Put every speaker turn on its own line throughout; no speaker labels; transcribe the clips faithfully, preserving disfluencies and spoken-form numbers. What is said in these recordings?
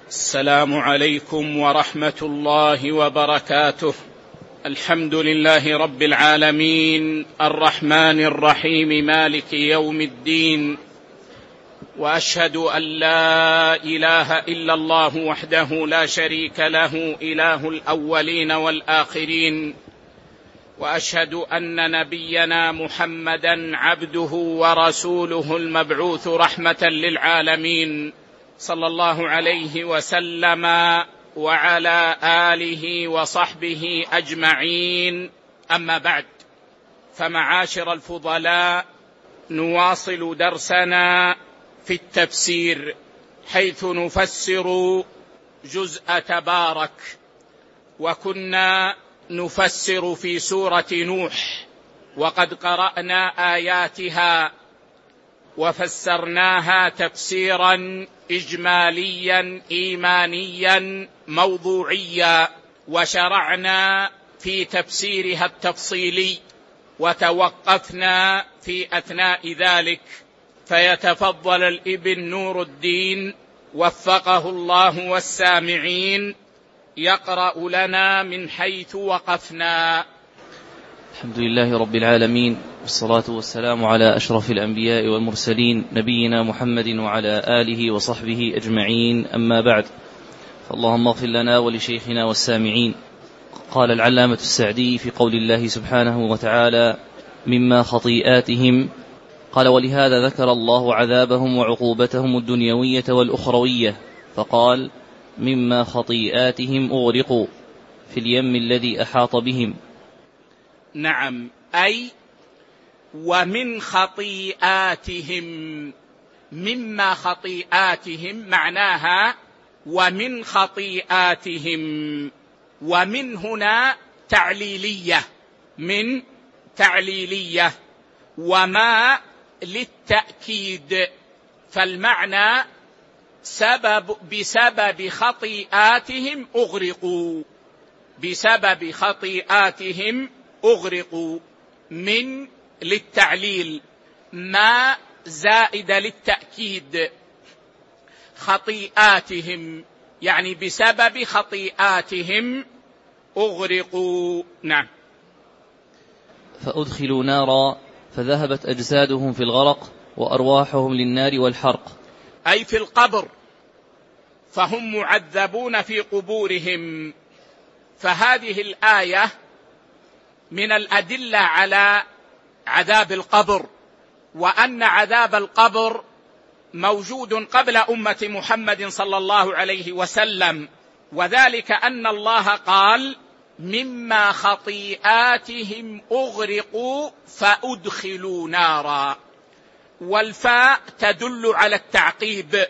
السلام عليكم ورحمة الله وبركاته. الحمد لله رب العالمين الرحمن الرحيم مالك يوم الدين، وأشهد أن لا إله إلا الله وحده لا شريك له إله الأولين والآخرين، وأشهد أن نبينا محمدًا عبده ورسوله المبعوث رحمة للعالمين، صلى الله عليه وسلم وعلى آله وصحبه أجمعين. أما بعد، فمعاشر الفضلاء، نواصل درسنا في التفسير، حيث نفسر جزء تبارك، وكنا نفسر في سورة نوح، وقد قرأنا آياتها وفسرناها تفسيرا إجماليا إيمانيا موضوعيا، وشرعنا في تفسيرها التفصيلي، وتوقفنا في أثناء ذلك، فيتفضل الابن نور الدين وفقه الله والسامعين يقرأ لنا من حيث وقفنا.
الحمد لله رب العالمين، والصلاة والسلام على أشرف الأنبياء والمرسلين، نبينا محمد وعلى آله وصحبه أجمعين. أما بعد، فاللهم اغفر لنا ولشيخنا والسامعين. قال العلامة السعدي في قول الله سبحانه وتعالى: مما خطيئاتهم، قال: ولهذا ذكر الله عذابهم وعقوبتهم الدنيوية والأخروية، فقال: مما خطيئاتهم أغرقوا في اليم الذي أحاط بهم.
نعم، أي ومن خطيئاتهم. مما خطيئاتهم معناها ومن خطيئاتهم، ومن هنا تعليلية، من تعليلية، وما للتأكيد، فالمعنى سبب بسبب خطيئاتهم أغرقوا، بسبب خطيئاتهم أغرقوا. من للتعليل، ما زائد للتأكيد، خطيئاتهم يعني بسبب خطيئاتهم أغرقوا. نعم.
فأدخلوا نارا فذهبت أجسادهم في الغرق وأرواحهم للنار والحرق،
أي في القبر، فهم معذبون في قبورهم. فهذه الآية من الأدلة على عذاب القبر، وأن عذاب القبر موجود قبل أمة محمد صلى الله عليه وسلم، وذلك أن الله قال: مما خطيئاتهم أغرقوا فأدخلوا نارا، والفاء تدل على التعقيب،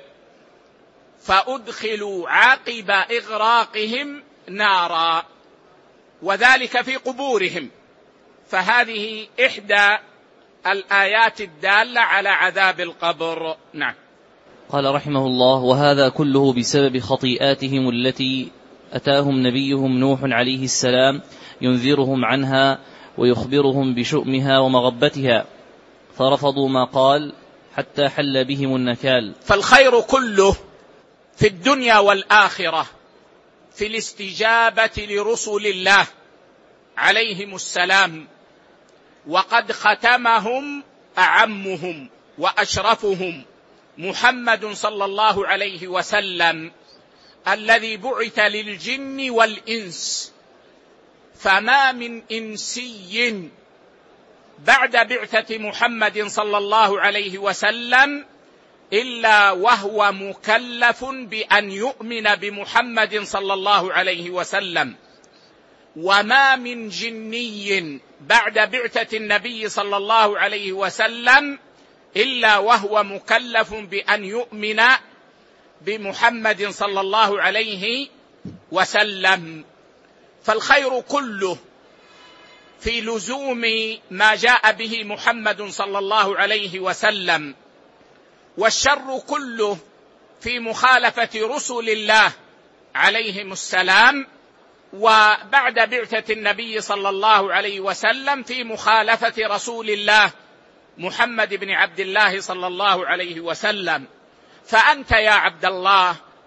فأدخلوا عقب إغراقهم نارا، وذلك في قبورهم. فهذه إحدى الآيات الدالة على عذاب القبر. نعم.
قال رحمه الله: وهذا كله بسبب خطيئاتهم التي أتاهم نبيهم نوح عليه السلام ينذرهم عنها ويخبرهم بشؤمها ومغبتها، فرفضوا ما قال حتى حل بهم النكال.
فالخير كله في الدنيا والآخرة في الاستجابة لرسل الله عليهم السلام، وقد ختمهم أعمهم وأشرفهم محمد صلى الله عليه وسلم، الذي بعث للجن والإنس، فما من إنسي بعد بعثة محمد صلى الله عليه وسلم إلا وهو مكلف بأن يؤمن بمحمد صلى الله عليه وسلم، وما من جني بعد بعثة النبي صلى الله عليه وسلم إلا وهو مكلف بأن يؤمن بمحمد صلى الله عليه وسلم. فالخير كله في لزوم ما جاء به محمد صلى الله عليه وسلم، والشر كله في مخالفة رسل الله عليهم السلام، وبعد بعثة النبي صلى الله عليه وسلم في مخالفة رسول الله محمد بن عبد الله صلى الله عليه وسلم. فأنت يا عبد الله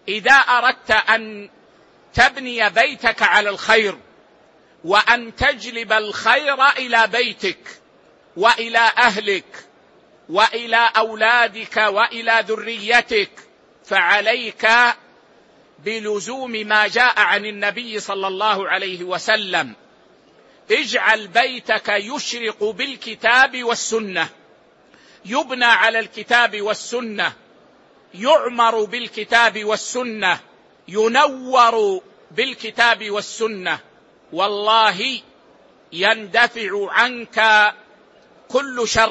إذا أردت أن تبني بيتك على الخير وأن تجلب الخير إلى بيتك وإلى أهلك وإلى أولادك وإلى ذريتك، فعليك بلزوم ما جاء عن النبي صلى الله عليه وسلم. اجعل بيتك يشرق بالكتاب والسنة، يبنى على الكتاب والسنة، يعمر بالكتاب والسنة، ينور بالكتاب والسنة، والله يندفع عنك كل شر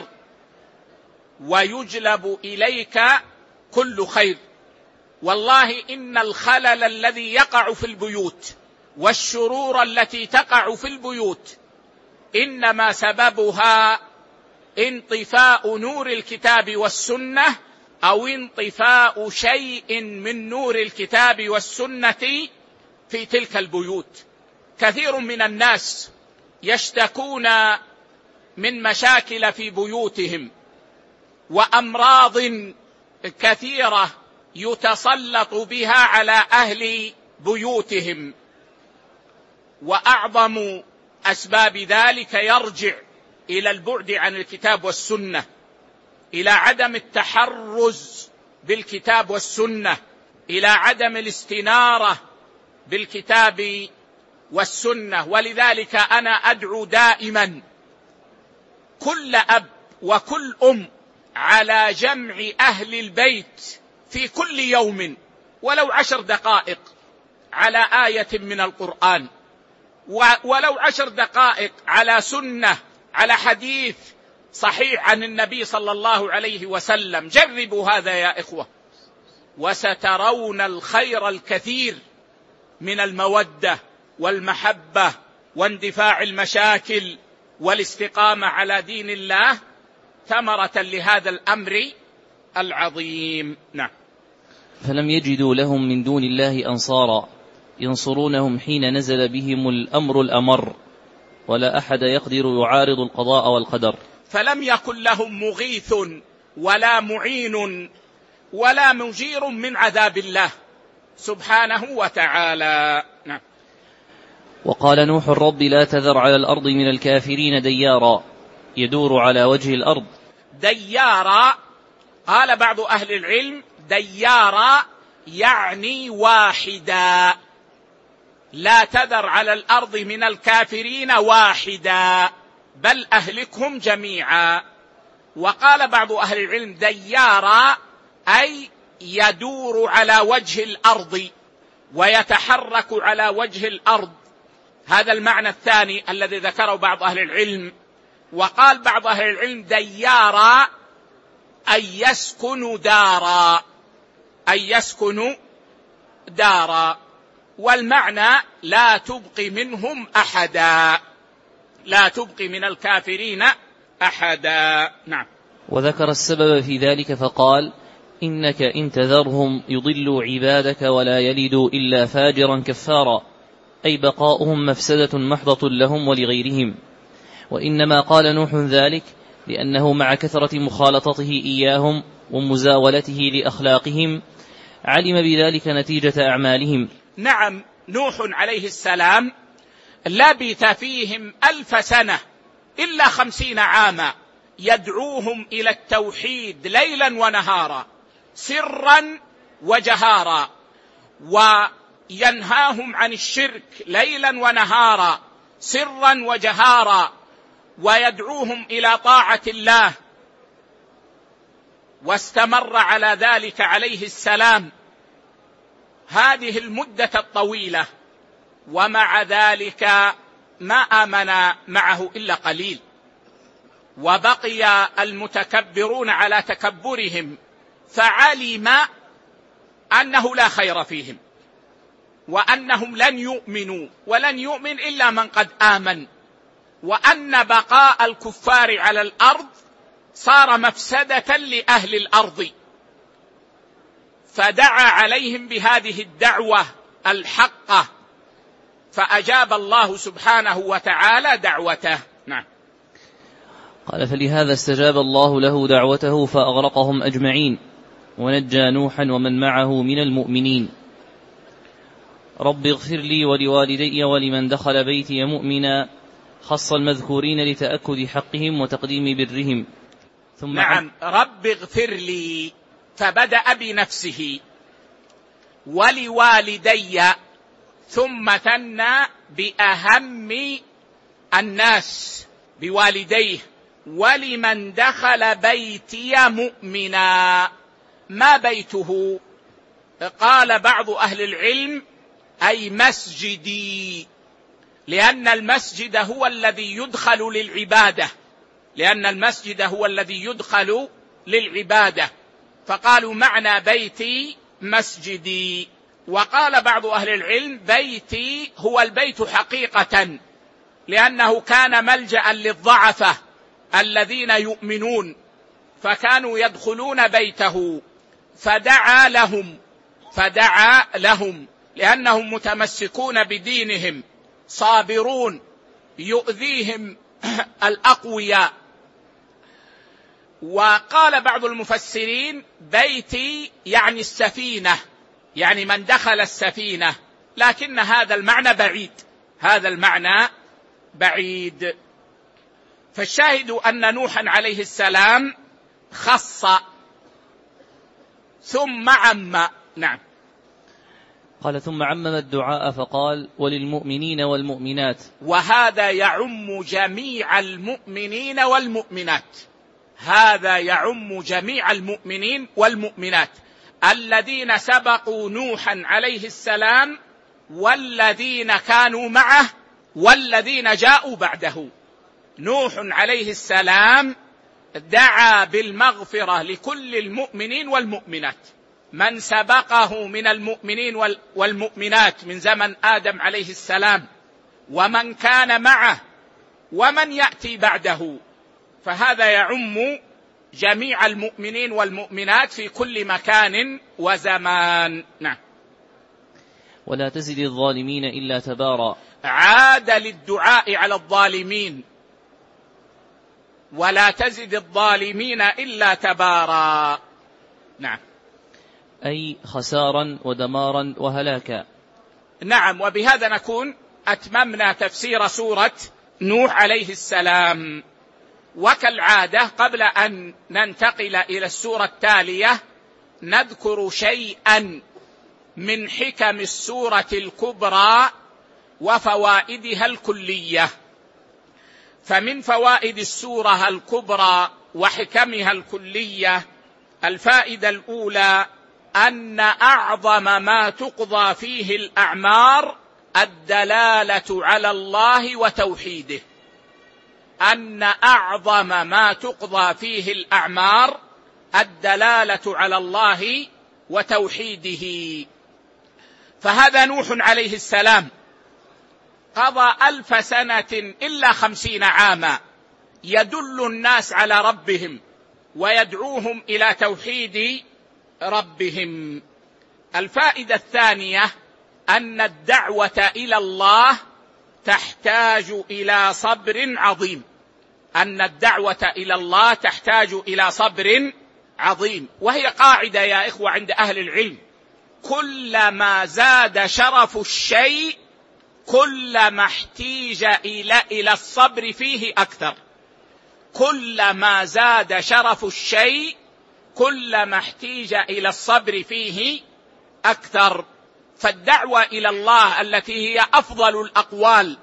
ويجلب إليك كل خير. والله إن الخلل الذي يقع في البيوت والشرور التي تقع في البيوت إنما سببها انطفاء نور الكتاب والسنة أو انطفاء شيء من نور الكتاب والسنة في تلك البيوت. كثير من الناس يشتكون من مشاكل في بيوتهم وأمراض كثيرة يتسلط بها على أهل بيوتهم، وأعظم أسباب ذلك يرجع إلى البعد عن الكتاب والسنة، إلى عدم التحرز بالكتاب والسنة، إلى عدم الاستنارة بالكتاب والسنة. ولذلك أنا أدعو دائما كل أب وكل أم على جمع أهل البيت في كل يوم ولو عشر دقائق على آية من القرآن، ولو عشر دقائق على سنة، على حديث صحيح عن النبي صلى الله عليه وسلم. جربوا هذا يا إخوة وسترون الخير الكثير من المودة والمحبة واندفاع المشاكل والاستقامة على دين الله ثمرة لهذا الأمر العظيم. نعم.
فلم يجدوا لهم من دون الله أنصارا ينصرونهم حين نزل بهم الأمر الأمر، ولا أحد يقدر يعارض القضاء والقدر.
فلم يكن لهم مغيث ولا معين ولا مجير من عذاب الله سبحانه وتعالى. نعم.
وقال نوح رب لا تذر على الأرض من الكافرين ديارا يدور على وجه الأرض.
ديارا قال بعض أهل العلم ديارا يعني واحدا، لا تذر على الأرض من الكافرين واحدا بل أهلكهم جميعا. وقال بعض أهل العلم ديارا أي يدور على وجه الأرض ويتحرك على وجه الأرض، هذا المعنى الثاني الذي ذكره بعض أهل العلم. وقال بعض أهل العلم ديارا أي يسكن دارا، أي يسكن دارا، والمعنى لا تبقي منهم أحدا، لا تبقي من الكافرين أحدا. نعم.
وذكر السبب في ذلك فقال إنك إن تذرهم يضلوا عبادك ولا يلدوا إلا فاجرا كفارا، أي بقاؤهم مفسدة محضة لهم ولغيرهم. وإنما قال نوح ذلك لأنه مع كثرة مخالطته إياهم ومزاولته لأخلاقهم علم بذلك نتيجة أعمالهم.
نعم، نوح عليه السلام لبث فيهم ألف سنة إلا خمسين عاما يدعوهم إلى التوحيد ليلا ونهارا سرا وجهارا، وينهاهم عن الشرك ليلا ونهارا سرا وجهارا، ويدعوهم إلى طاعة الله، واستمر على ذلك عليه السلام هذه المدة الطويلة، ومع ذلك ما آمن معه إلا قليل، وبقي المتكبرون على تكبرهم، فعلم أنه لا خير فيهم وأنهم لن يؤمنوا ولن يؤمن إلا من قد آمن، وأن بقاء الكفار على الأرض صار مفسدة لأهل الأرض، فدعا عليهم بهذه الدعوة الحقة فأجاب الله سبحانه وتعالى دعوته. نعم.
قال فلهذا استجاب الله له دعوته فأغرقهم أجمعين ونجى نوحا ومن معه من المؤمنين. رب اغفر لي ولوالدي ولمن دخل بيتي مؤمنا، خص المذكورين لتأكد حقهم وتقديم برهم.
ثم نعم، رب اغفر لي، فبدأ بنفسه ولوالدي، ثم ثنى بأهم الناس بوالديه، ولمن دخل بيتي مؤمنا. ما بيته؟ قال بعض أهل العلم أي مسجدي، لأن المسجد هو الذي يدخل للعبادة، لأن المسجد هو الذي يدخل للعبادة، فقالوا معنى بيتي مسجدي. وقال بعض أهل العلم بيتي هو البيت حقيقة، لأنه كان ملجأ للضعفة الذين يؤمنون، فكانوا يدخلون بيته فدعا لهم فدعا لهم لأنهم متمسكون بدينهم صابرون، يؤذيهم الأقوياء. وقال بعض المفسرين بيتي يعني السفينة، يعني من دخل السفينة، لكن هذا المعنى بعيد، هذا المعنى بعيد. فالشاهد أن نوحا عليه السلام خص ثم عم. نعم.
قال ثم عمم الدعاء فقال وللمؤمنين والمؤمنات،
وهذا يعم جميع المؤمنين والمؤمنات، هذا يعم جميع المؤمنين والمؤمنات الذين سبقوا نوحا عليه السلام والذين كانوا معه والذين جاءوا بعده. نوح عليه السلام دعا بالمغفرة لكل المؤمنين والمؤمنات، من سبقه من المؤمنين والمؤمنات من زمن آدم عليه السلام، ومن كان معه ومن يأتي بعده، فهذا يعم جميع المؤمنين والمؤمنات في كل مكان وزمان. نعم.
ولا تزد الظالمين إلا تبارا،
عاد للدعاء على الظالمين، ولا تزد الظالمين إلا تبارا. نعم.
أي خسارا ودمارا وهلاكا.
نعم. وبهذا نكون أتممنا تفسير سورة نوح عليه السلام. وكالعادة قبل أن ننتقل إلى السورة التالية نذكر شيئا من حكم السورة الكبرى وفوائدها الكلية. فمن فوائد السورة الكبرى وحكمها الكلية الفائدة الأولى أن أعظم ما تقضى فيه الأعمار الدلالة على الله وتوحيده، أن أعظم ما تقضى فيه الأعمار الدلالة على الله وتوحيده. فهذا نوح عليه السلام قضى ألف سنة إلا خمسين عاما يدل الناس على ربهم ويدعوهم إلى توحيد ربهم. الفائدة الثانية أن الدعوة إلى الله تحتاج إلى صبر عظيم، أن الدعوة إلى الله تحتاج إلى صبر عظيم. وهي قاعدة يا إخوة عند أهل العلم، كلما زاد شرف الشيء كلما احتيج إلى إلى الصبر فيه أكثر، كلما زاد شرف الشيء كلما احتيج إلى الصبر فيه أكثر. فالدعوة إلى الله التي هي أفضل الأقوال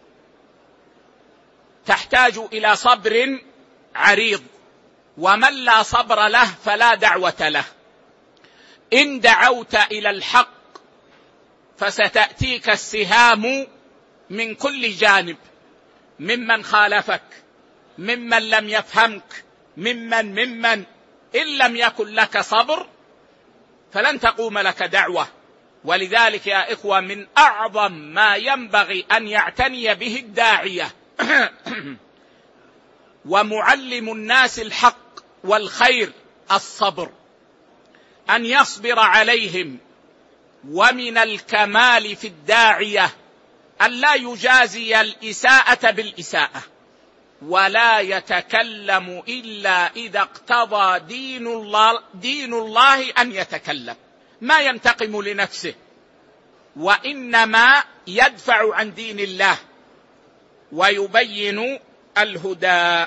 تحتاج إلى صبر عريض، ومن لا صبر له فلا دعوة له. إن دعوت إلى الحق فستأتيك السهام من كل جانب، ممن خالفك، ممن لم يفهمك، ممن ممن إن لم يكن لك صبر فلن تقوم لك دعوة. ولذلك يا إخوة من أعظم ما ينبغي أن يعتني به الداعية ومعلم الناس الحق والخير الصبر، أن يصبر عليهم. ومن الكمال في الداعية أن لا يجازي الإساءة بالإساءة، ولا يتكلم إلا إذا اقتضى دين الله, دين الله أن يتكلم، ما ينتقم لنفسه وإنما يدفع عن دين الله ويبين الهدى.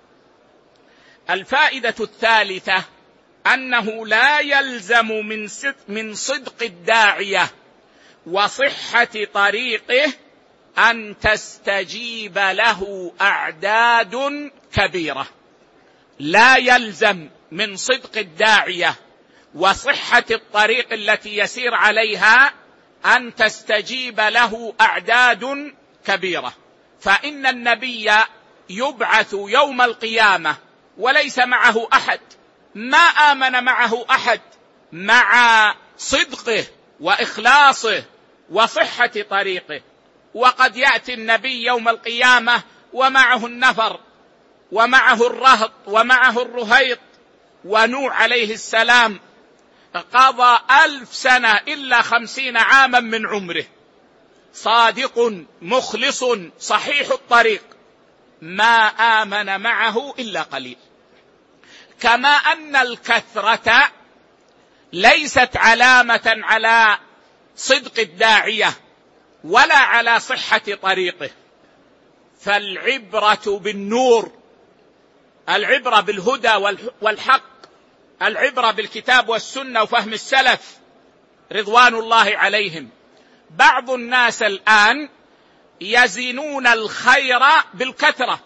الفائدة الثالثة أنه لا يلزم من من صدق الداعية وصحة طريقه أن تستجيب له أعداد كبيرة. لا يلزم من صدق الداعية وصحة الطريق التي يسير عليها أن تستجيب له أعداد كبيرة، فإن النبي يبعث يوم القيامة وليس معه أحد، ما آمن معه أحد مع صدقه وإخلاصه وصحة طريقه. وقد يأتي النبي يوم القيامة ومعه النفر ومعه الرهط ومعه الرهيط، ونوح عليه السلام قضى ألف سنة إلا خمسين عاما من عمره، صادق مخلص صحيح الطريق، ما آمن معه إلا قليل. كما أن الكثرة ليست علامة على صدق الداعية ولا على صحة طريقه، فالعبرة بالنور، العبرة بالهدى والحق، العبرة بالكتاب والسنة وفهم السلف رضوان الله عليهم. بعض الناس الآن يزنون الخير بالكثرة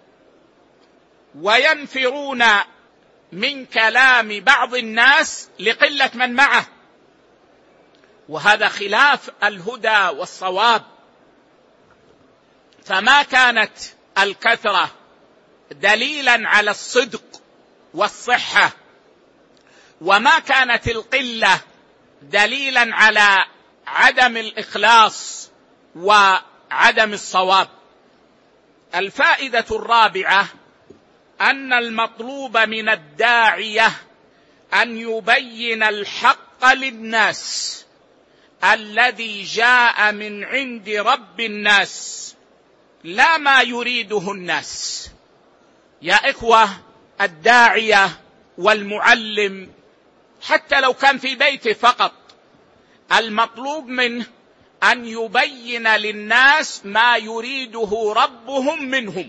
وينفرون من كلام بعض الناس لقلة من معه، وهذا خلاف الهدى والصواب. فما كانت الكثرة دليلا على الصدق والصحة، وما كانت القلة دليلا على عدم الإخلاص وعدم الصواب. الفائدة الرابعة أن المطلوب من الداعية أن يبين الحق للناس الذي جاء من عند رب الناس، لا ما يريده الناس. يا إخوة، الداعية والمعلم حتى لو كان في بيته فقط، المطلوب منه أن يبين للناس ما يريده ربهم منهم،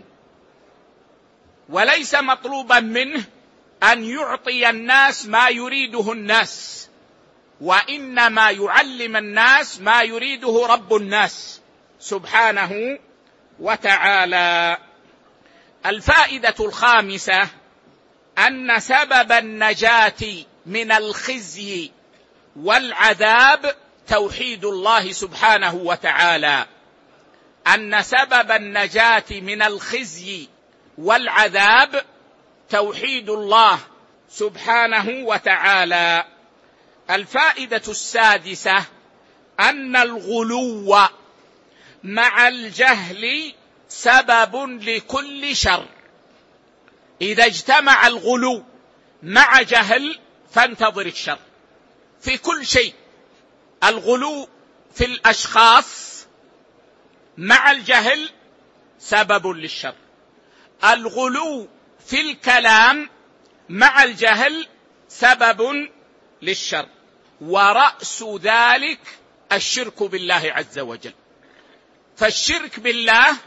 وليس مطلوبا منه أن يعطي الناس ما يريده الناس، وإنما يعلم الناس ما يريده رب الناس سبحانه وتعالى. الفائدة الخامسة أن سبب النجاة من الخزي والعذاب توحيد الله سبحانه وتعالى، أن سبب النجاة من الخزي والعذاب توحيد الله سبحانه وتعالى. الفائدة السادسة أن الغلو مع الجهل سبب لكل شر. إذا اجتمع الغلو مع جهل فانتظر الشر في كل شيء. الغلو في الأشخاص مع الجهل سبب للشر، الغلو في الكلام مع الجهل سبب للشر، ورأس ذلك الشرك بالله عز وجل. فالشرك بالله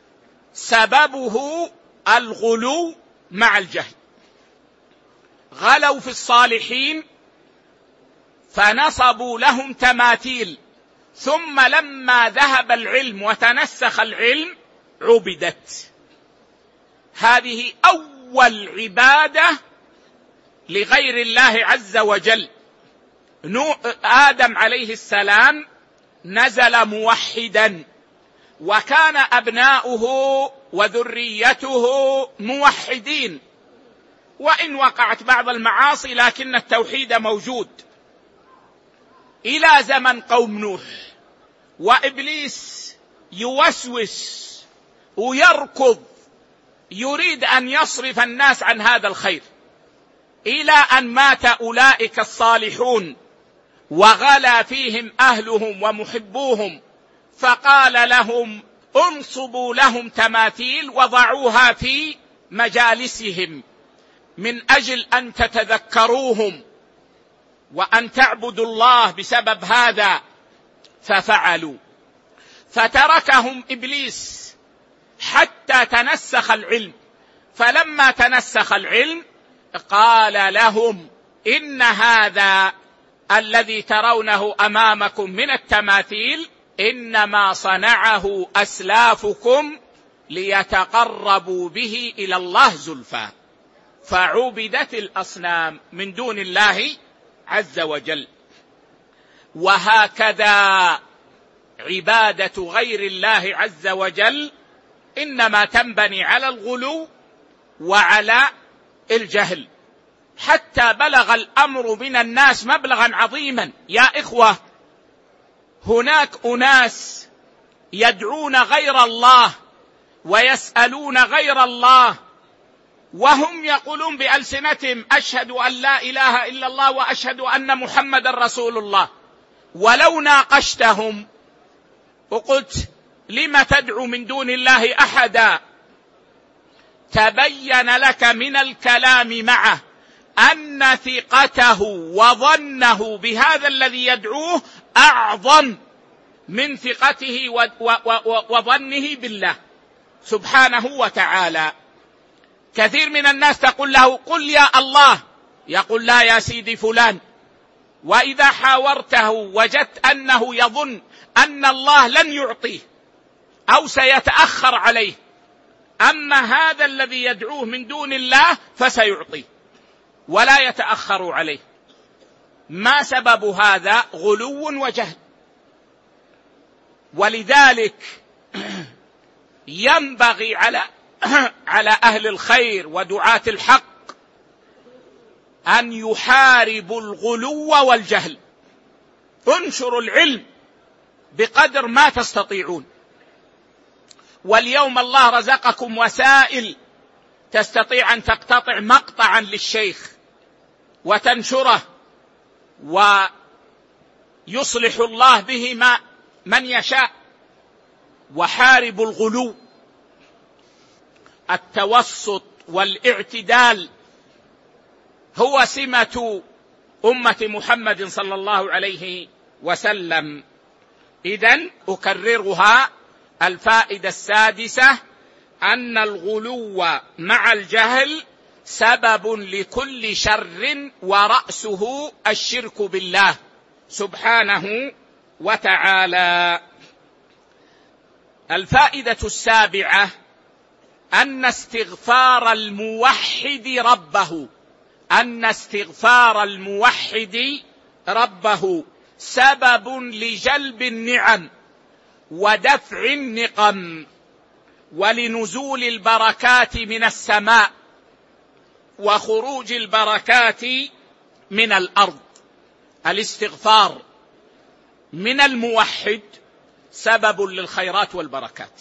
سببه الغلو مع الجهل. غلوا في الصالحين فنصبوا لهم تماثيل، ثم لما ذهب العلم وتنسخ العلم عبدت. هذه أول عبادة لغير الله عز وجل. آدم عليه السلام نزل موحدا، وكان أبناؤه وذريته موحدين، وإن وقعت بعض المعاصي لكن التوحيد موجود إلى زمن قوم نوح. وإبليس يوسوس ويركض يريد أن يصرف الناس عن هذا الخير، إلى أن مات أولئك الصالحون وغلا فيهم أهلهم ومحبوهم، فقال لهم انصبوا لهم تماثيل وضعوها في مجالسهم من أجل أن تتذكروهم وأن تعبدوا الله بسبب هذا. ففعلوا، فتركهم إبليس حتى تنسخ العلم. فلما تنسخ العلم قال لهم: إن هذا الذي ترونه أمامكم من التماثيل إنما صنعه أسلافكم ليتقربوا به إلى الله زلفى. فعبدت الأصنام من دون الله عز وجل. وهكذا عبادة غير الله عز وجل إنما تنبني على الغلو وعلى الجهل، حتى بلغ الأمر من الناس مبلغا عظيما. يا إخوة، هناك أناس يدعون غير الله ويسألون غير الله، وهم يقولون بألسنتهم: أشهد أن لا إله إلا الله وأشهد أن محمد رسول الله. ولو ناقشتهم وقلت: لم تدعو من دون الله أحدا؟ تبين لك من الكلام معه أن ثقته وظنه بهذا الذي يدعوه أعظم من ثقته وظنه بالله سبحانه وتعالى. كثير من الناس تقول له: قل يا الله، يقول: لا يا سيدي فلان. وإذا حاورته وجدت أنه يظن أن الله لن يعطيه أو سيتأخر عليه، أما هذا الذي يدعوه من دون الله فسيعطيه ولا يتأخر عليه. ما سبب هذا؟ غلو وجهل. ولذلك ينبغي على على أهل الخير ودعاة الحق أن يحاربوا الغلو والجهل. انشروا العلم بقدر ما تستطيعون. واليوم الله رزقكم وسائل تستطيع أن تقتطع مقطعا للشيخ وتنشره، ويصلح الله به ما من يشاء. وحاربوا الغلو. التوسط والاعتدال هو سمة أمة محمد صلى الله عليه وسلم. إذن أكررها: الفائدة السادسة أن الغلو مع الجهل سبب لكل شر، ورأسه الشرك بالله سبحانه وتعالى. الفائدة السابعة أن استغفار الموحد ربه أن استغفار الموحد ربه سبب لجلب النعم ودفع النقم ولنزول البركات من السماء وخروج البركات من الأرض. الاستغفار من الموحد سبب للخيرات والبركات.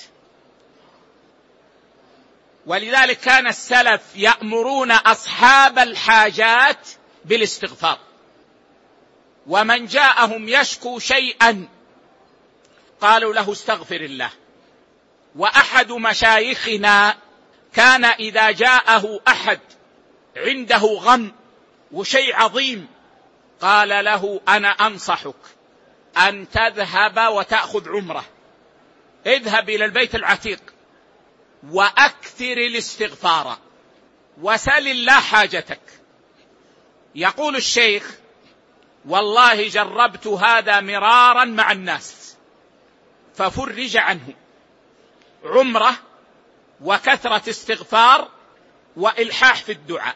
ولذلك كان السلف يأمرون أصحاب الحاجات بالاستغفار، ومن جاءهم يشكو شيئا قالوا له: استغفر الله. وأحد مشايخنا كان إذا جاءه أحد عنده غم وشيء عظيم قال له: أنا أنصحك أن تذهب وتأخذ عمرة، اذهب إلى البيت العتيق وأكثر الاستغفار وسل الله حاجتك. يقول الشيخ: والله جربت هذا مرارا مع الناس ففرج عنه، عمرة وكثرة استغفار وإلحاح في الدعاء.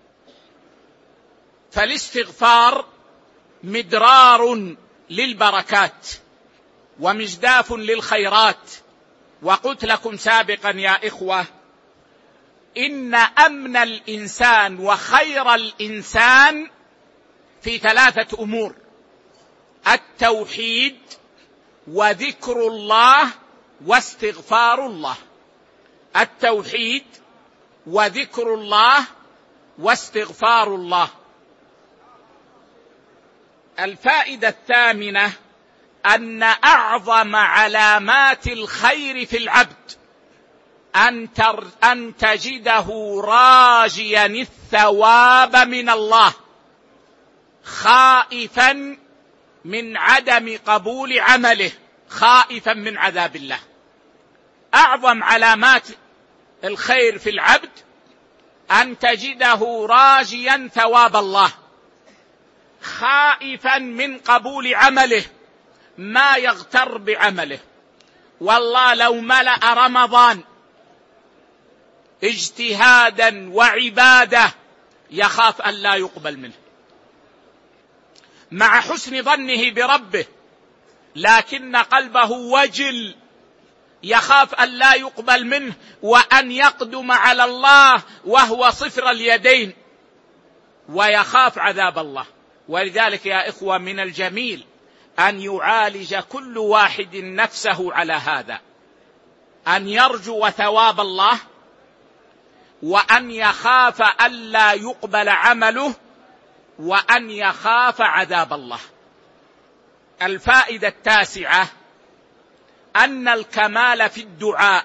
فالاستغفار مدرار للبركات ومجداف للخيرات. وقلت لكم سابقا يا إخوة إن أمن الإنسان وخير الإنسان في ثلاثة أمور: التوحيد وذكر الله واستغفار الله. التوحيد وذكر الله واستغفار الله. الفائدة الثامنة أن أعظم علامات الخير في العبد أن, تر أن تجده راجيا الثواب من الله خائفا من عدم قبول عمله خائفا من عذاب الله. أعظم علامات الخير في العبد أن تجده راجيا ثواب الله، خائفا من قبول عمله، ما يغتر بعمله. والله لو ملأ رمضان اجتهادا وعبادة يخاف أن لا يقبل منه، مع حسن ظنه بربه، لكن قلبه وجل، يخاف أن لا يقبل منه وأن يقدم على الله وهو صفر اليدين، ويخاف عذاب الله. ولذلك يا إخوة من الجميل أن يعالج كل واحد نفسه على هذا، أن يرجو ثواب الله، وأن يخاف ألا يقبل عمله، وأن يخاف عذاب الله. الفائدة التاسعة أن الكمال في الدعاء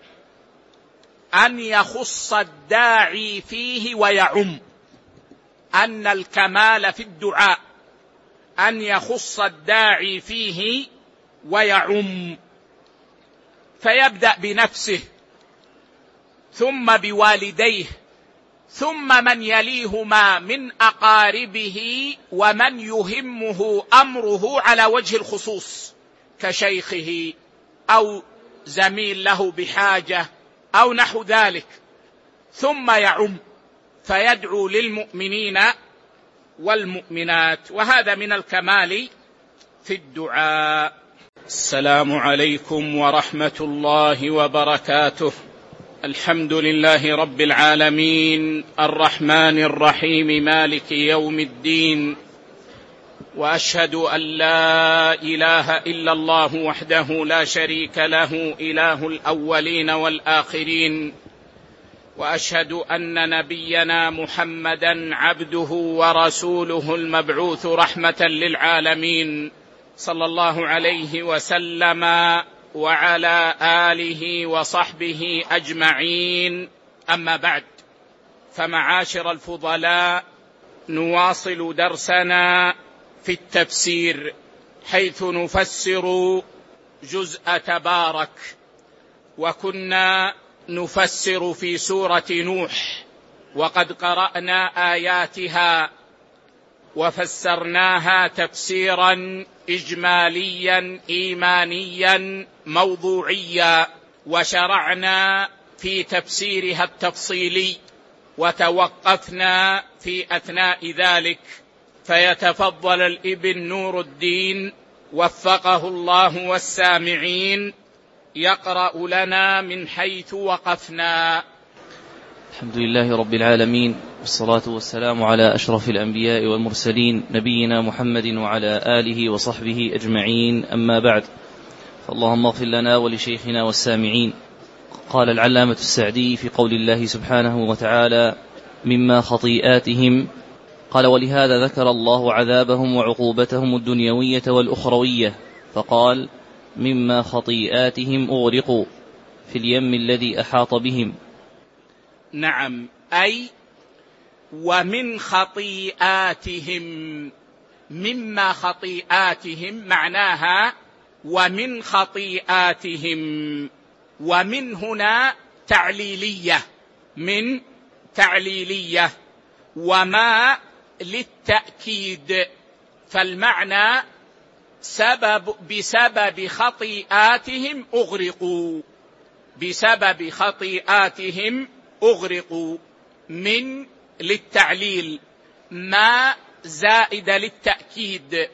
أن يخص الداعي فيه ويعم. أن الكمال في الدعاء أن يخص الداعي فيه ويعم، فيبدأ بنفسه ثم بوالديه ثم من يليهما من أقاربه ومن يهمه أمره على وجه الخصوص كشيخه أو زميل له بحاجة أو نحو ذلك، ثم يعم فيدعو للمؤمنين والمؤمنات، وهذا من الكمال في الدعاء. السلام عليكم ورحمة الله وبركاته. الحمد لله رب العالمين، الرحمن الرحيم، مالك يوم الدين، وأشهد أن لا إله إلا الله وحده لا شريك له إله الأولين والآخرين، وأشهد أن نبينا محمدا عبده ورسوله المبعوث رحمة للعالمين، صلى الله عليه وسلم وعلى آله وصحبه أجمعين. أما بعد، فمعاشر الفضلاء، نواصل درسنا في التفسير، حيث نفسر جزء تبارك، وكنا نفسر في سورة نوح، وقد قرأنا آياتها وفسرناها تفسيرا إجماليا إيمانيا موضوعيا، وشرعنا في تفسيرها التفصيلي، وتوقفنا في أثناء ذلك، فيتفضل الابن نور الدين وفقه الله والسامعين يقرأ لنا من حيث وقفنا.
الحمد لله رب العالمين، والصلاة والسلام على أشرف الأنبياء والمرسلين، نبينا محمد وعلى آله وصحبه أجمعين. أما بعد، فاللهم اغفر لنا ولشيخنا والسامعين. قال العلامة السعدي في قول الله سبحانه وتعالى: مما خطيئاتهم، قال: ولهذا ذكر الله عذابهم وعقوبتهم الدنيوية والأخروية، فقال: مما خطيئاتهم أغرقوا في اليم الذي أحاط بهم.
نعم، أي ومن خطيئاتهم. مما خطيئاتهم معناها ومن خطيئاتهم، ومن هنا تعليلية، من تعليلية، وما للتأكيد، فالمعنى سبب بسبب خطيئاتهم أغرقوا، بسبب خطيئاتهم أغرقوا. من للتعليل، ما زائد للتأكيد،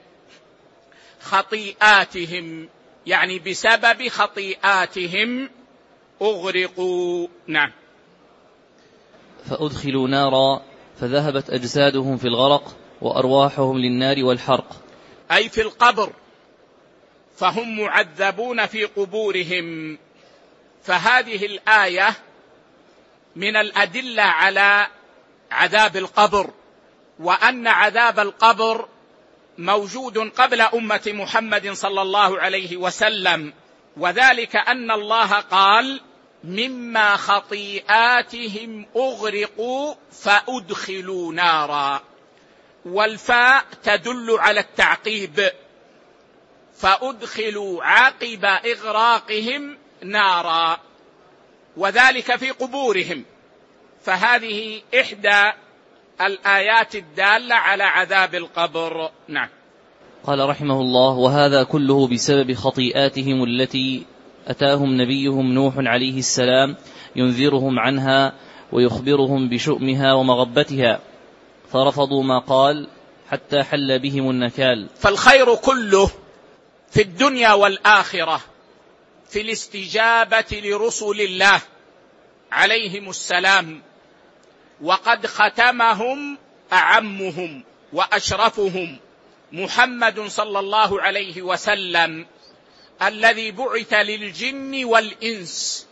خطيئاتهم يعني بسبب خطيئاتهم أغرقوا. نعم.
فأدخلوا نارا فذهبت أجسادهم في الغرق وأرواحهم للنار والحرق،
أي في القبر، فهم معذبون في قبورهم. فهذه الآية من الأدلة على عذاب القبر، وأن عذاب القبر موجود قبل أمة محمد صلى الله عليه وسلم، وذلك أن الله قال: مما خطيئاتهم أغرقوا فأدخلوا نارا، والفاء تدل على التعقيب، فأدخلوا عقب إغراقهم نارا، وذلك في قبورهم. فهذه إحدى الآيات الدالة على عذاب القبر. نعم.
قال رحمه الله: وهذا كله بسبب خطيئاتهم التي أتاهم نبيهم نوح عليه السلام ينذرهم عنها ويخبرهم بشؤمها ومغبتها، فرفضوا ما قال حتى حل بهم النكال.
فالخير كله في الدنيا والآخرة في الاستجابة لرسل الله عليهم السلام، وقد ختمهم أعمهم وأشرفهم محمد صلى الله عليه وسلم الذي بعث للجن والإنس.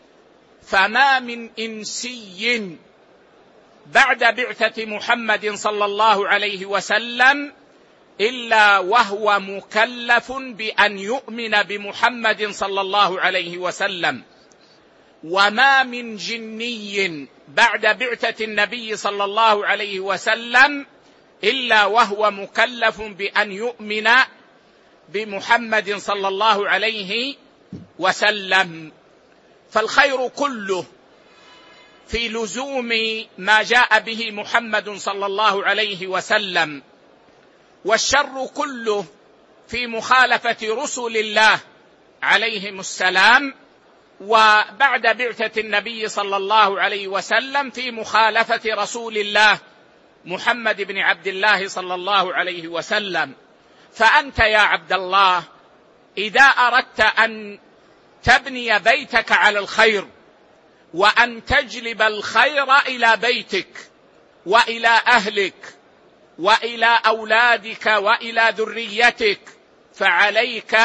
فما من إنسي بعد بعثة محمد صلى الله عليه وسلم إلا وهو مكلف بأن يؤمن بمحمد صلى الله عليه وسلم، وما من جني بعد بعثة النبي صلى الله عليه وسلم إلا وهو مكلف بأن يؤمن بمحمد صلى الله عليه وسلم. فالخير كله في لزوم ما جاء به محمد صلى الله عليه وسلم، والشر كله في مخالفة رسل الله عليهم السلام، وبعد بعثة النبي صلى الله عليه وسلم في مخالفة رسول الله محمد بن عبد الله صلى الله عليه وسلم. فأنت يا عبد الله إذا أردت أن تبني بيتك على الخير وأن تجلب الخير إلى بيتك وإلى أهلك وإلى أولادك وإلى ذريتك، فعليك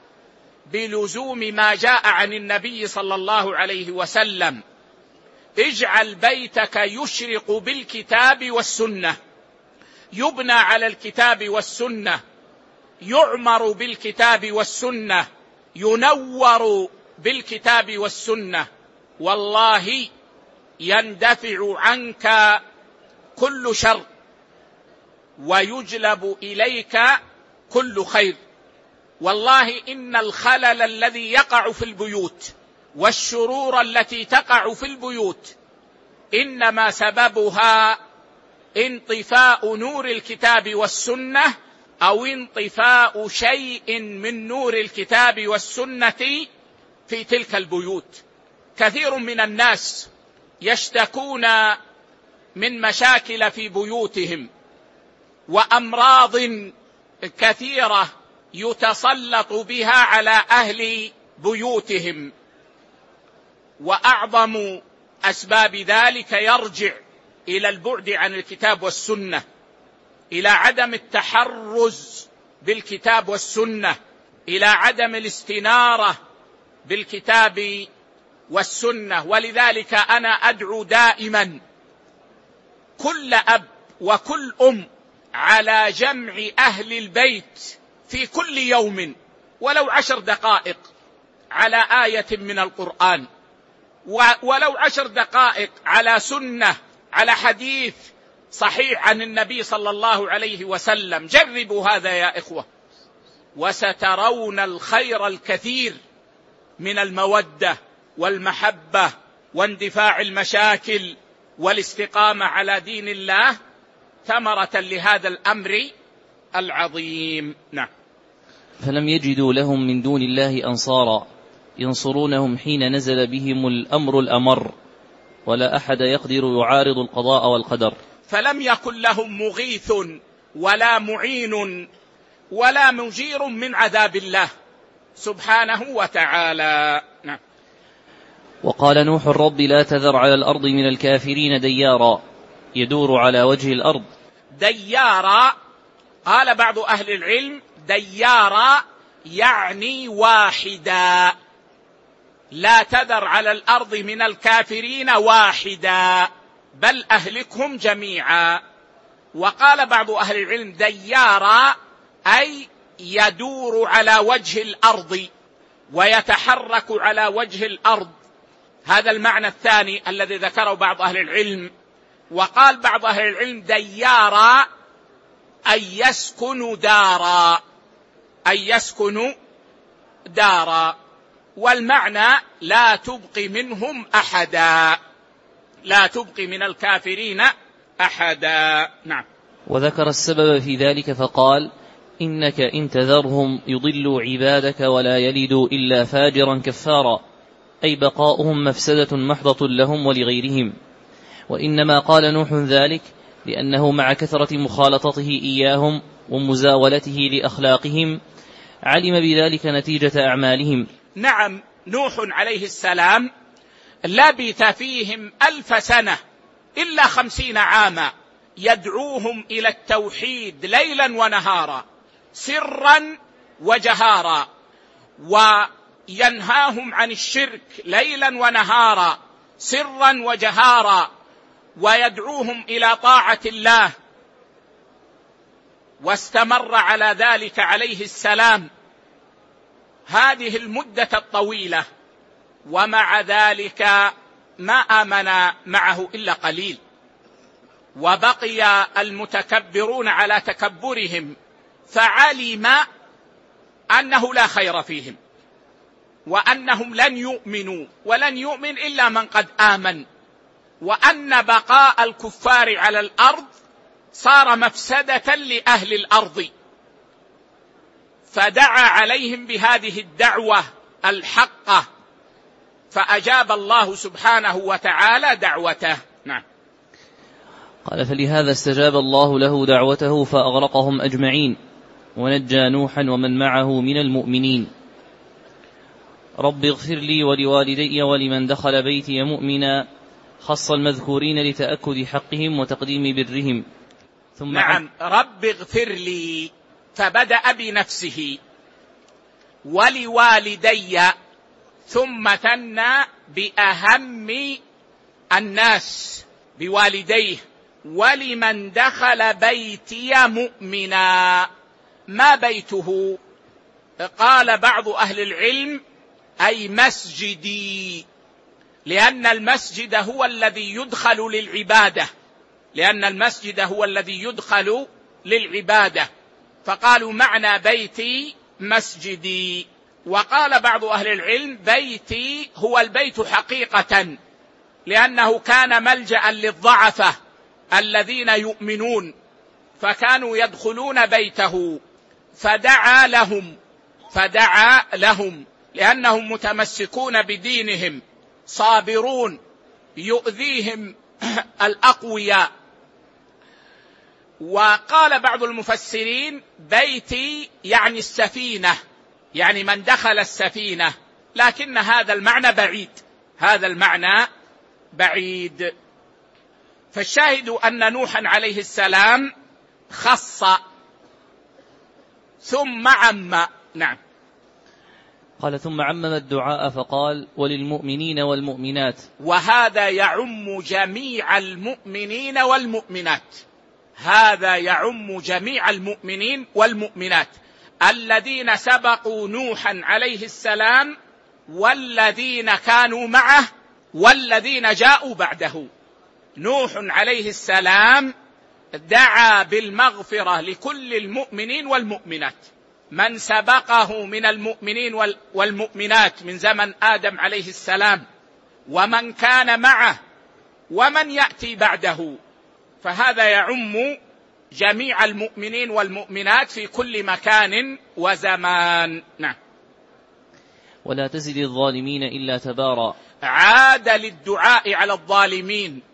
بلزوم ما جاء عن النبي صلى الله عليه وسلم. اجعل بيتك يشرق بالكتاب والسنة، يبنى على الكتاب والسنة، يعمر بالكتاب والسنة، ينور بالكتاب والسنة، والله يندفع عنك كل شر ويجلب إليك كل خير. والله إن الخلل الذي يقع في البيوت والشرور التي تقع في البيوت إنما سببها انطفاء نور الكتاب والسنة، أو انطفاء شيء من نور الكتاب والسنة في تلك البيوت. كثير من الناس يشتكون من مشاكل في بيوتهم وأمراض كثيرة يتسلط بها على أهل بيوتهم، وأعظم أسباب ذلك يرجع إلى البعد عن الكتاب والسنة، إلى عدم التحرز بالكتاب والسنة، إلى عدم الاستنارة بالكتاب والسنة. ولذلك أنا أدعو دائما كل أب وكل أم على جمع أهل البيت في كل يوم ولو عشر دقائق على آية من القرآن، ولو عشر دقائق على سنة، على حديث صحيح عن النبي صلى الله عليه وسلم. جربوا هذا يا إخوة وسترون الخير الكثير من المودة والمحبة واندفاع المشاكل والاستقامة على دين الله ثمرة لهذا الأمر العظيم. نعم.
فلم يجدوا لهم من دون الله أنصارا ينصرونهم حين نزل بهم الأمر الأمر، ولا أحد يقدر يعارض القضاء والقدر.
فلم يكن لهم مغيث ولا معين ولا مجير من عذاب الله سبحانه وتعالى. نعم.
وقال نوح: رب لا تذر على الأرض من الكافرين ديارا يدور على وجه الأرض.
ديارا قال بعض أهل العلم ديارا يعني واحدا، لا تذر على الأرض من الكافرين واحدا بل أهلكهم جميعا. وقال بعض أهل العلم ديارا أي يدور على وجه الأرض ويتحرك على وجه الأرض، هذا المعنى الثاني الذي ذكره بعض أهل العلم. وقال بعض أهل العلم ديارا أي يسكن دارا، أن يسكنوا دارا. والمعنى لا تبقي منهم أحدا، لا تبقي من الكافرين أحدا. نعم.
وذكر السبب في ذلك فقال: إنك إن تذرهم يضلوا عبادك ولا يلدوا إلا فاجرا كفارا، أي بقاؤهم مفسدة محضة لهم ولغيرهم. وإنما قال نوح ذلك لأنه مع كثرة مخالطته إياهم ومزاولته لأخلاقهم علم بذلك نتيجة أعمالهم.
نعم، نوح عليه السلام لبث فيهم ألف سنة إلا خمسين عاما يدعوهم إلى التوحيد ليلا ونهارا، سرا وجهارا، وينهاهم عن الشرك ليلا ونهارا، سرا وجهارا، ويدعوهم إلى طاعة الله. واستمر على ذلك عليه السلام هذه المدة الطويلة، ومع ذلك ما آمن معه إلا قليل، وبقي المتكبرون على تكبرهم، فعلم أنه لا خير فيهم، وأنهم لن يؤمنوا ولن يؤمن إلا من قد آمن، وأن بقاء الكفار على الأرض صار مفسدة لأهل الأرض، فدعا عليهم بهذه الدعوة الحقة، فأجاب الله سبحانه وتعالى دعوته. نعم.
قال: فلهذا استجاب الله له دعوته فأغرقهم أجمعين، ونجى نوحا ومن معه من المؤمنين. رب اغفر لي ولوالدي ولمن دخل بيتي مؤمنا، خص المذكورين لتأكد حقهم وتقديم برهم. ثم
نعم، رب اغفر لي، فبدأ بنفسه ولوالدي، ثم ثنى بأهم الناس بوالديه، ولمن دخل بيتي مؤمنا. ما بيته؟ قال بعض أهل العلم أي مسجدي، لأن المسجد هو الذي يدخل للعبادة، لأن المسجد هو الذي يدخل للعبادة، فقالوا معنى بيتي مسجدي. وقال بعض أهل العلم بيتي هو البيت حقيقة، لأنه كان ملجأ للضعفة الذين يؤمنون، فكانوا يدخلون بيته، فدعا لهم فدعا لهم لأنهم متمسكون بدينهم، صابرون، يؤذيهم الأقوياء. وقال بعض المفسرين بيتي يعني السفينة، يعني من دخل السفينة، لكن هذا المعنى بعيد، هذا المعنى بعيد. فالشاهد أن نوحا عليه السلام خص ثم عم. نعم.
قال: ثم عمم الدعاء فقال: وللمؤمنين والمؤمنات.
وهذا يعم جميع المؤمنين والمؤمنات، هذا يعم جميع المؤمنين والمؤمنات الذين سبقوا نوحا عليه السلام، والذين كانوا معه، والذين جاءوا بعده. نوح عليه السلام دعا بالمغفرة لكل المؤمنين والمؤمنات، من سبقه من المؤمنين والمؤمنات من زمن آدم عليه السلام، ومن كان معه، ومن يأتي بعده، فهذا يعم جميع المؤمنين والمؤمنات في كل مكان وزمان. نعم.
ولا تزد الظالمين إلا تبارا.
عاد للدعاء على الظالمين: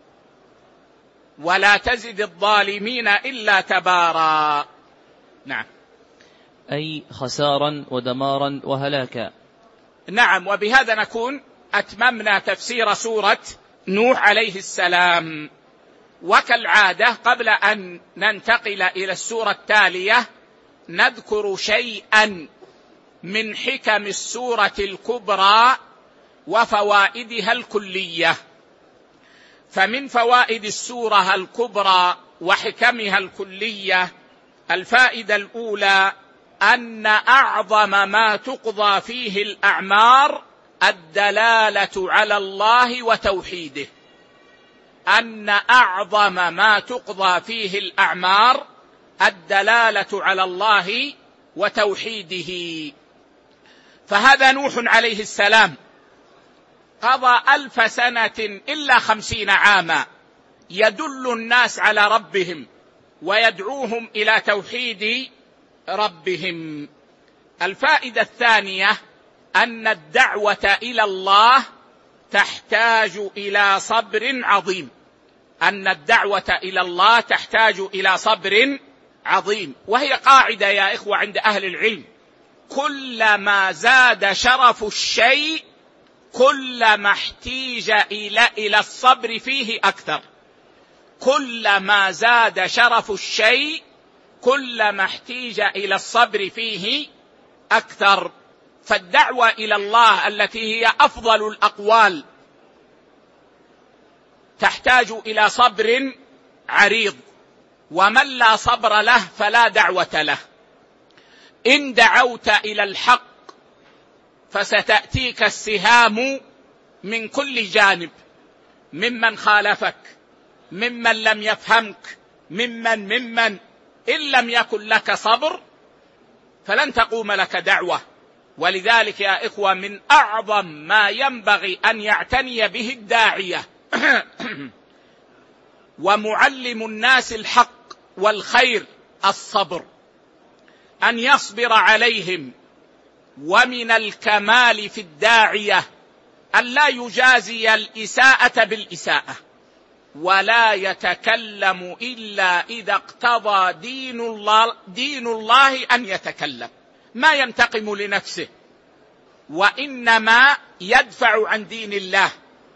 ولا تزد الظالمين إلا تبارا. نعم.
أي خسارا ودمارا وهلاكا.
نعم. وبهذا نكون أتممنا تفسير سورة نوح عليه السلام. وكالعادة قبل أن ننتقل إلى السورة التالية نذكر شيئا من حكم السورة الكبرى وفوائدها الكلية. فمن فوائد السورة الكبرى وحكمها الكلية الفائدة الأولى أن أعظم ما تقضى فيه الأعمار الدلالة على الله وتوحيده، أن أعظم ما تقضى فيه الأعمار الدلالة على الله وتوحيده. فهذا نوح عليه السلام قضى ألف سنة إلا خمسين عاما يدل الناس على ربهم ويدعوهم إلى توحيد ربهم. الفائدة الثانية أن الدعوة إلى الله تحتاج إلى صبر عظيم، أن الدعوة إلى الله تحتاج إلى صبر عظيم، وهي قاعدة يا إخوة عند أهل العلم: كلما زاد شرف الشيء كلما احتيج إلى إلى الصبر فيه أكثر. كلما زاد شرف الشيء كلما احتيج إلى الصبر فيه أكثر. فالدعوة إلى الله التي هي أفضل الأقوال تحتاج إلى صبر عريض، ومن لا صبر له فلا دعوة له. إن دعوت إلى الحق فستأتيك السهام من كل جانب، ممن خالفك، ممن لم يفهمك، ممن ممن إن لم يكن لك صبر فلن تقوم لك دعوة. ولذلك يا إخوة من أعظم ما ينبغي أن يعتني به الداعية ومعلم الناس الحق والخير الصبر، أن يصبر عليهم. ومن الكمال في الداعية أن لا يجازي الإساءة بالإساءة، ولا يتكلم إلا إذا اقتضى دين الله, دين الله أن يتكلم، ما ينتقم لنفسه وإنما يدفع عن دين الله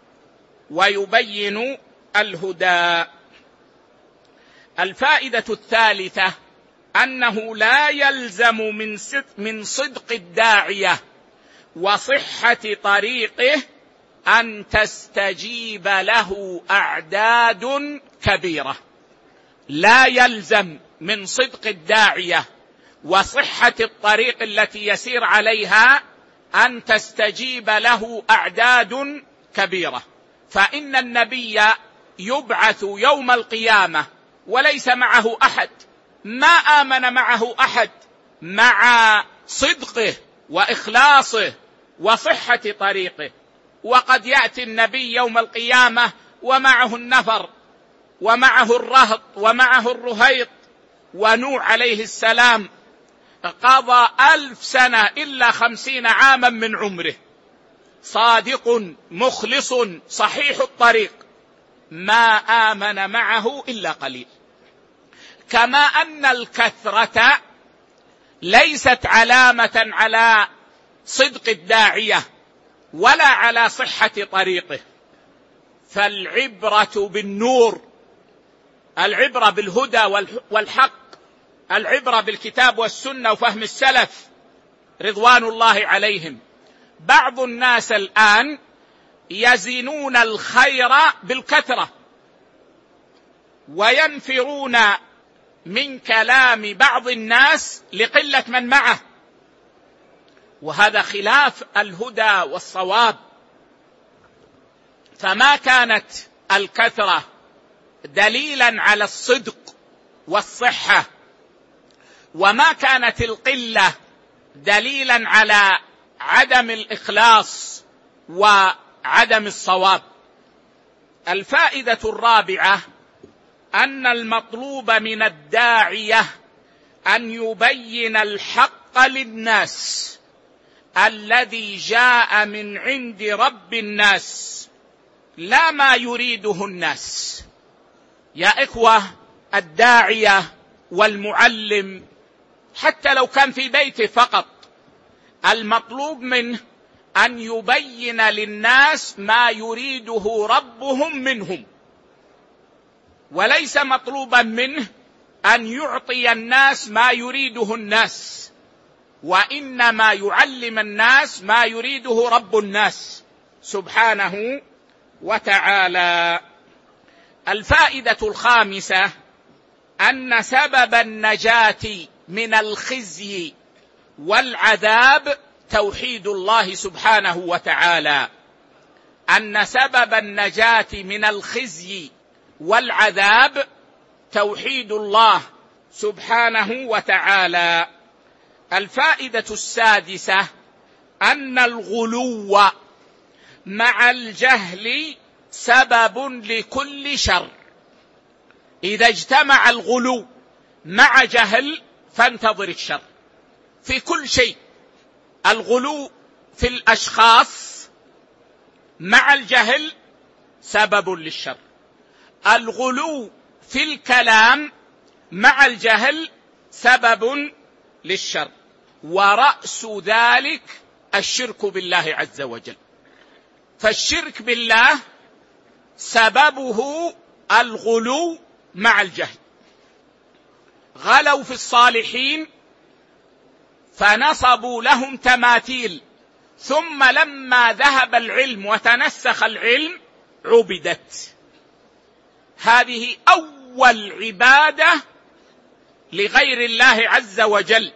ويبين الهدى. الفائدة الثالثة أنه لا يلزم من صدق, من صدق الداعية وصحة طريقه أن تستجيب له أعداد كبيرة. لا يلزم من صدق الداعية وصحة الطريق التي يسير عليها أن تستجيب له أعداد كبيرة. فإن النبي يبعث يوم القيامة وليس معه أحد، ما آمن معه أحد، مع صدقه وإخلاصه وصحة طريقه. وقد يأتي النبي يوم القيامة ومعه النفر ومعه الرهط ومعه الرهيط، ونوح عليه السلام قضى ألف سنة إلا خمسين عاما من عمره، صادق مخلص صحيح الطريق، ما آمن معه إلا قليل. كما أن الكثرة ليست علامة على صدق الداعية ولا على صحة طريقه، فالعبرة بالنور، العبرة بالهدى والحق، العبرة بالكتاب والسنة وفهم السلف رضوان الله عليهم. بعض الناس الآن يزنون الخير بالكثرة وينفرون من كلام بعض الناس لقلة من معه، وهذا خلاف الهدى والصواب. فما كانت الكثرة دليلا على الصدق والصحة، وما كانت القلة دليلا على عدم الإخلاص وعدم الصواب. الفائدة الرابعة أن المطلوب من الداعية أن يبين الحق للناس الذي جاء من عند رب الناس، لا ما يريده الناس. يا إخوة، الداعية والمعلم حتى لو كان في بيته فقط المطلوب منه أن يبين للناس ما يريده ربهم منهم، وليس مطلوبا منه أن يعطي الناس ما يريده الناس، وإنما يعلم الناس ما يريده رب الناس سبحانه وتعالى. الفائدة الخامسة أن سبب النجاة من الخزي والعذاب توحيد الله سبحانه وتعالى، أن سبب النجاة من الخزي والعذاب توحيد الله سبحانه وتعالى. الفائدة السادسة أن الغلو مع الجهل سبب لكل شر. إذا اجتمع الغلو مع جهل فانتظر الشر في كل شيء. الغلو في الأشخاص مع الجهل سبب للشر، الغلو في الكلام مع الجهل سبب للشر، ورأس ذلك الشرك بالله عز وجل. فالشرك بالله سببه الغلو مع الجهل. غلوا في الصالحين فنصبوا لهم تماثيل، ثم لما ذهب العلم وتنسخ العلم عبدت. هذه أول عبادة لغير الله عز وجل.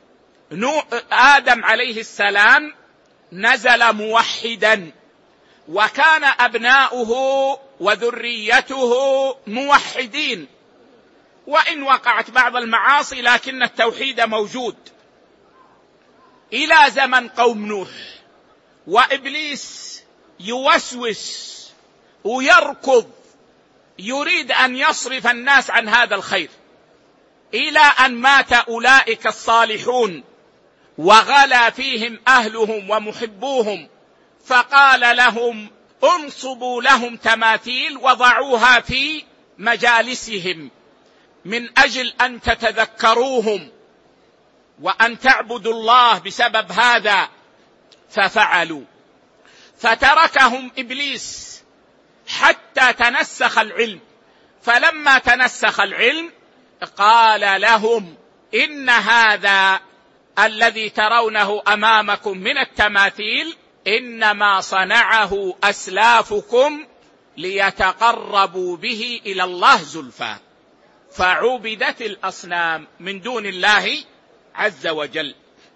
آدم عليه السلام نزل موحدا، وكان أبناؤه وذريته موحدين، وإن وقعت بعض المعاصي لكن التوحيد موجود إلى زمن قوم نوح. وإبليس يوسوس ويركض يريد أن يصرف الناس عن هذا الخير، إلى أن مات أولئك الصالحون وغلا فيهم أهلهم ومحبوهم، فقال لهم انصبوا لهم تماثيل وضعوها في مجالسهم من أجل أن تتذكروهم وأن تعبدوا الله بسبب هذا، ففعلوا. فتركهم إبليس حتى تنسخ العلم، فلما تنسخ العلم قال لهم إن هذا الذي ترونه أمامكم من التماثيل إنما صنعه أسلافكم ليتقربوا به إلى الله زلفى. فعبدت الأصنام من دون الله عز وجل.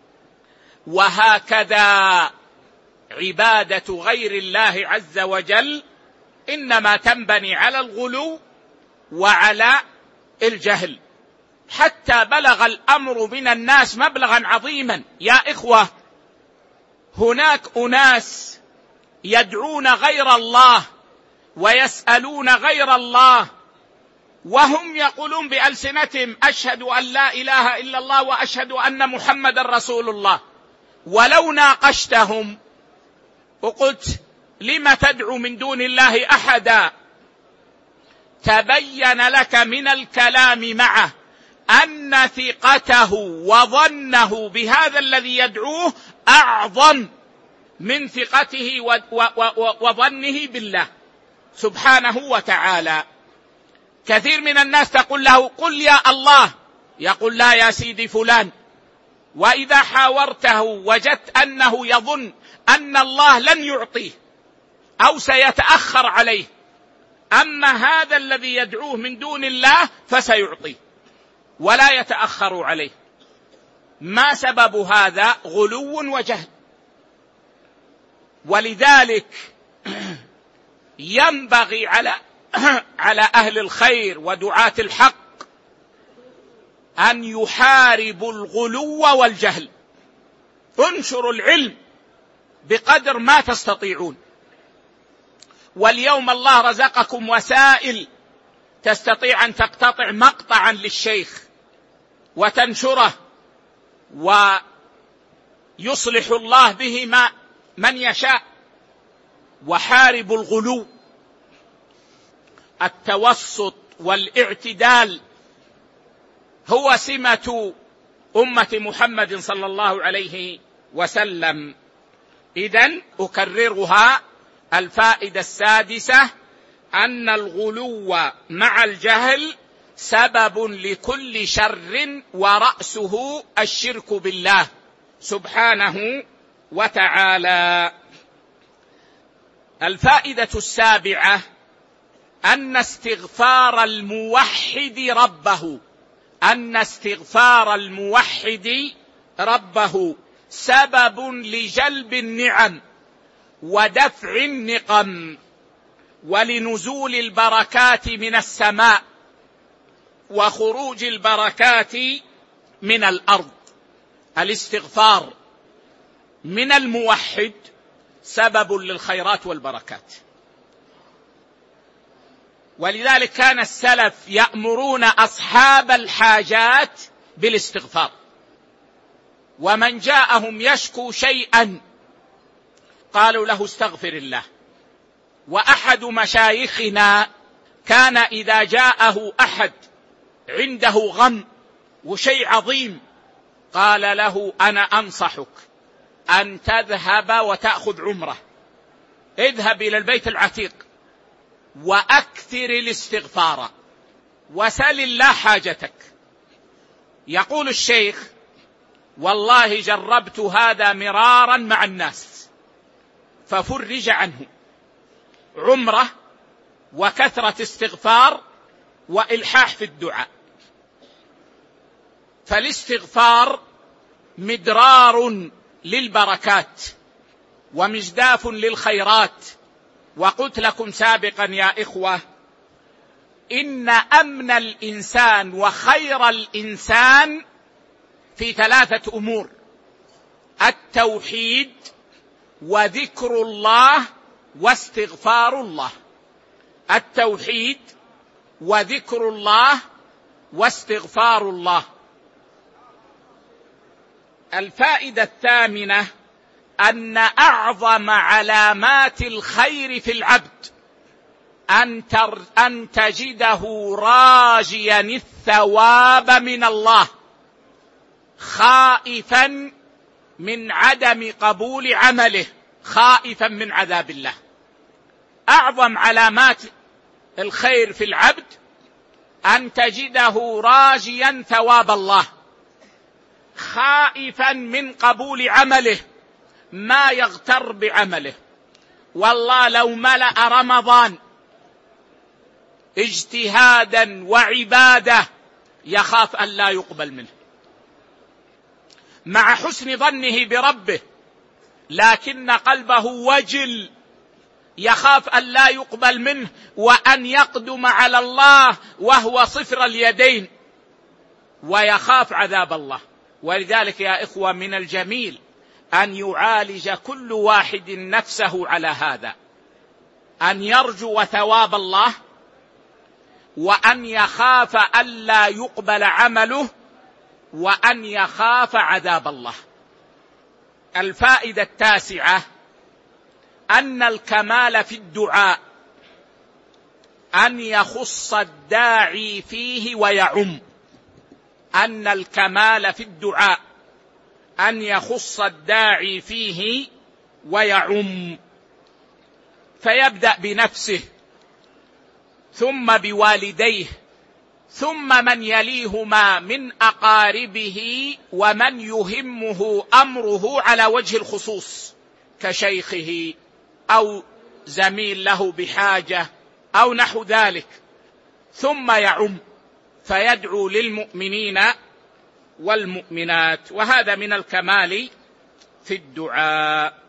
وهكذا عبادة غير الله عز وجل إنما تنبني على الغلو وعلى الجهل، حتى بلغ الأمر من الناس مبلغا عظيما. يا إخوة، هناك أناس يدعون غير الله ويسألون غير الله، وهم يقولون بألسنتهم أشهد أن لا إله إلا الله وأشهد أن محمد رسول الله. ولو ناقشتهم وقلت لم تدعو من دون الله أحدا، تبين لك من الكلام معه أن ثقته وظنه بهذا الذي يدعوه أعظم من ثقته وظنه بالله سبحانه وتعالى. كثير من الناس تقول له قل يا الله، يقول لا يا سيدي فلان. وإذا حاورته وجدت أنه يظن أن الله لن يعطيه أو سيتأخر عليه، أما هذا الذي يدعوه من دون الله فسيعطيه ولا يتأخر عليه. ما سبب هذا؟ غلو وجهل. ولذلك ينبغي على على أهل الخير ودعاة الحق أن يحاربوا الغلو والجهل. انشروا العلم بقدر ما تستطيعون. واليوم الله رزقكم وسائل تستطيع أن تقتطع مقطعا للشيخ وتنشره، ويصلح الله به ما من يشاء. وحاربوا الغلو. التوسط والاعتدال هو سمة أمة محمد صلى الله عليه وسلم. إذن أكررها: الفائدة السادسة أن الغلو مع الجهل سبب لكل شر، ورأسه الشرك بالله سبحانه وتعالى. الفائدة السابعة أن استغفار الموحد ربه أن استغفار الموحد ربه سبب لجلب النعم ودفع النقم ولنزول البركات من السماء وخروج البركات من الأرض. الاستغفار من الموحد سبب للخيرات والبركات، ولذلك كان السلف يأمرون أصحاب الحاجات بالاستغفار، ومن جاءهم يشكو شيئا قالوا له استغفر الله. وأحد مشايخنا كان إذا جاءه أحد عنده غم وشيء عظيم قال له أنا أنصحك أن تذهب وتأخذ عمرة، اذهب إلى البيت العتيق وأكثر الاستغفار وسل الله حاجتك. يقول الشيخ والله جربت هذا مرارا مع الناس ففرج عنه، عمرة وكثرة استغفار وإلحاح في الدعاء. فالاستغفار مدرار للبركات ومجداف للخيرات. وقلت لكم سابقا يا إخوة إن أمن الإنسان وخير الإنسان في ثلاثة أمور: التوحيد وذكر الله واستغفار الله. التوحيد وذكر الله واستغفار الله. الفائدة الثامنة أن أعظم علامات الخير في العبد أن, تر أن تجده راجيا الثواب من الله خائفا من عدم قبول عمله، خائفا من عذاب الله. أعظم علامات الخير في العبد أن تجده راجيا ثواب الله خائفا من قبول عمله، ما يغتر بعمله. والله لو ملأ رمضان اجتهادا وعبادة يخاف أن لا يقبل منه، مع حسن ظنه بربه، لكن قلبه وجل يخاف أن لا يقبل منه وأن يقدم على الله وهو صفر اليدين، ويخاف عذاب الله. ولذلك يا إخوة من الجميل أن يعالج كل واحد نفسه على هذا، أن يرجو ثواب الله وأن يخاف ألا يقبل عمله وأن يخاف عذاب الله. الفائدة التاسعة أن الكمال في الدعاء أن يخص الداعي فيه ويعم. أن الكمال في الدعاء أن يخص الداعي فيه ويعم، فيبدأ بنفسه ثم بوالديه ثم من يليهما من أقاربه ومن يهمه أمره على وجه الخصوص كشيخه أو زميل له بحاجة أو نحو ذلك، ثم يعم فيدعو للمؤمنين والمؤمنات. وهذا من الكمال في الدعاء.